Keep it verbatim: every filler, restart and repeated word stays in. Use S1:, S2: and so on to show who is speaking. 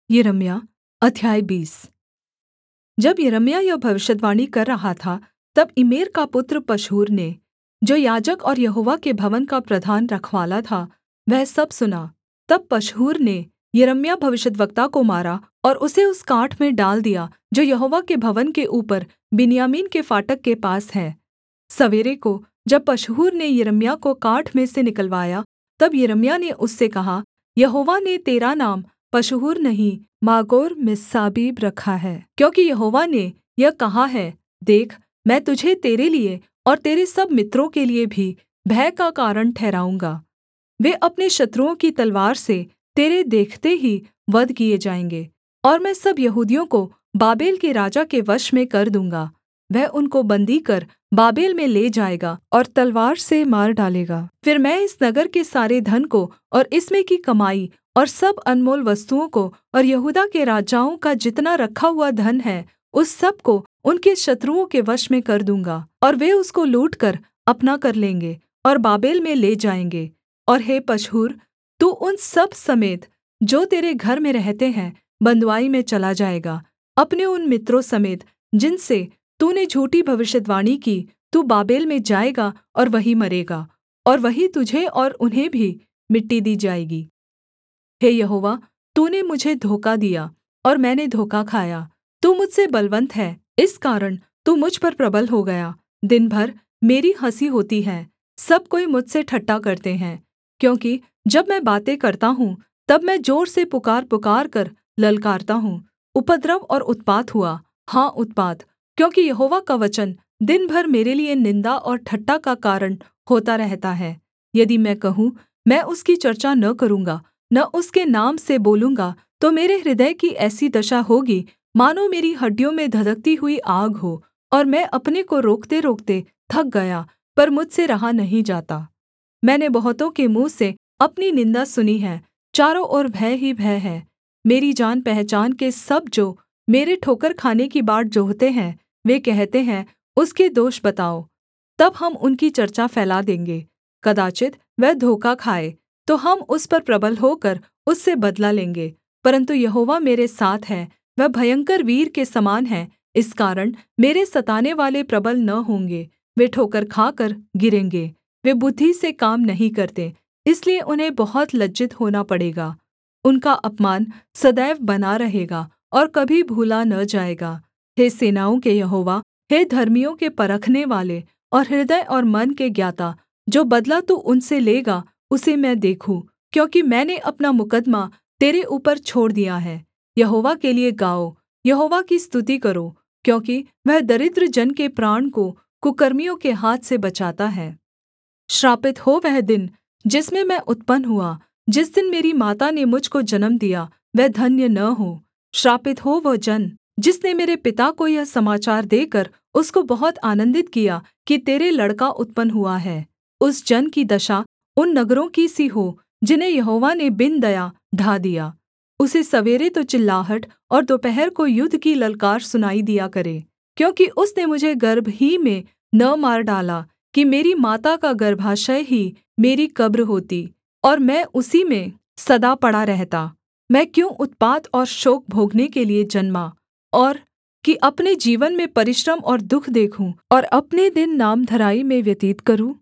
S1: यिर्मयाह अध्याय बीस। जब यिर्मयाह यह भविष्यद्वाणी कर रहा था, तब इम्मेर का पुत्र पशहूर ने, जो याजक और यहोवा के भवन का प्रधान रखवाला था, वह सब सुना। तब पशहूर ने यिर्मयाह भविष्यद्वक्ता को मारा और उसे उस काठ में डाल दिया जो यहोवा के भवन के ऊपर बिन्यामीन के फाटक के पास है। सवेरे को जब पशहूर ने यिर्मयाह को काठ में से निकलवाया, तब यिर्मयाह ने उससे कहा, यहोवा ने तेरा नाम पशहूर नहीं, मागोर्मिस्साबीब रखा है, क्योंकि यहोवा ने यह कहा है, देख, मैं तुझे तेरे लिये और तेरे सब मित्रों के लिये भी भय का कारण ठहराऊँगा। वे अपने शत्रुओं की तलवार से तेरे देखते ही वध किए जाएँगे, और मैं सब यहूदियों को बाबेल के राजा के वश में कर दूँगा। वह उनको बन्दी कर बाबेल में ले जाएगा और तलवार से मार डालेगा। फिर मैं इस नगर के सारे धन को और इसमें की कमाई और सब अनमोल वस्तुओं को और यहूदा के राजाओं का जितना रखा हुआ धन है, उस सब को उनके शत्रुओं के वश में कर दूँगा, और वे उसको लूटकर अपना कर लेंगे और बाबेल में ले जाएँगे। और हे पशहूर, तू उन सब समेत जो तेरे घर में रहते हैं बँधुआई में चला जाएगा, अपने उन मित्रों समेत जिनसे तूने झूठी भविष्यद्वाणी की। तू बाबेल में जाएगा और वहीं मरेगा, और वहीं तुझे और उन्हें भी मिट्टी दी जाएगी। हे यहोवा, तूने मुझे धोखा दिया और मैंने धोखा खाया। तू मुझसे बलवन्त है, इस कारण तू मुझ पर प्रबल हो गया। दिन भर मेरी हँसी होती है, सब कोई मुझसे ठट्ठा करते हैं। क्योंकि जब मैं बातें करता हूँ, तब मैं जोर से पुकार पुकारकर ललकारता हूँ। उपद्रव और उत्पात हुआ, हाँ उत्पात, क्योंकि यहोवा का वचन दिन भर मेरे लिये निन्दा और ठट्ठा का कारण होता रहता है। यदि मैं कहूँ, मैं उसकी चर्चा न करूँगा, न उसके नाम से बोलूँगा, तो मेरे हृदय की ऐसी दशा होगी मानो मेरी हड्डियों में धधकती हुई आग हो, और मैं अपने को रोकतेरोकते थक गया, पर मुझसे रहा नहीं जाता। मैंने बहुतों के मुँह से अपनी निन्दा सुनी है, चारों ओर भय ही भय है। मेरी जान पहचान के सब जो मेरे ठोकर खाने की बाट जोहते हैं, वे कहते हैं, उसके दोष बताओ, तब हम उनकी चर्चा फैला देंगे। कदाचित् वह धोखा खाए, तो हम उस पर प्रबल होकर उससे बदला लेंगे। परन्तु यहोवा मेरे साथ है, वह भयंकर वीर के समान है, इस कारण मेरे सतानेवाले प्रबल न होंगे। वे ठोकर खाकर गिरेंगे। वे बुद्धि से काम नहीं करते, इसलिए उन्हें बहुत लज्जित होना पड़ेगा। उनका अपमान सदैव बना रहेगा और कभी भूला न जाएगा। हे सेनाओं के यहोवा, हे धर्मियों के परखनेवाले और हृदय और मन के ज्ञाता, जो बदला तू उनसे लेगा उसे मैं देखूँ, क्योंकि मैंने अपना मुकद्दमा तेरे ऊपर छोड़ दिया है। यहोवा के लिये गाओ, यहोवा की स्तुति करो, क्योंकि वह दरिद्र जन के प्राण को कुकर्मियों के हाथ से बचाता है। श्रापित हो वह दिन जिसमें मैं उत्पन्न हुआ, जिस दिन मेरी माता ने मुझ को जन्म दिया, वह धन्य न हो। श्रापित हो वह जन जिसने मेरे पिता को यह समाचार देकर उसको बहुत आनन्दित किया कि तेरे लड़का उत्पन्न हुआ है। उस जन की दशा उन नगरों की सी हो जिन्हें यहोवा ने बिन दया ढा दिया। उसे सवेरे तो चिल्लाहट और दोपहर को युद्ध की ललकार सुनाई दिया करे, क्योंकि उसने मुझे गर्भ ही में न मार डाला कि मेरी माता का गर्भाशय ही मेरी कब्र होती, और मैं उसी में सदा पड़ा रहता। मैं क्यों उत्पात और शोक भोगने के लिये जन्मा, और कि अपने जीवन में परिश्रम और दुःख देखूँ और अपने दिन नामधराई में व्यतीत करूँ।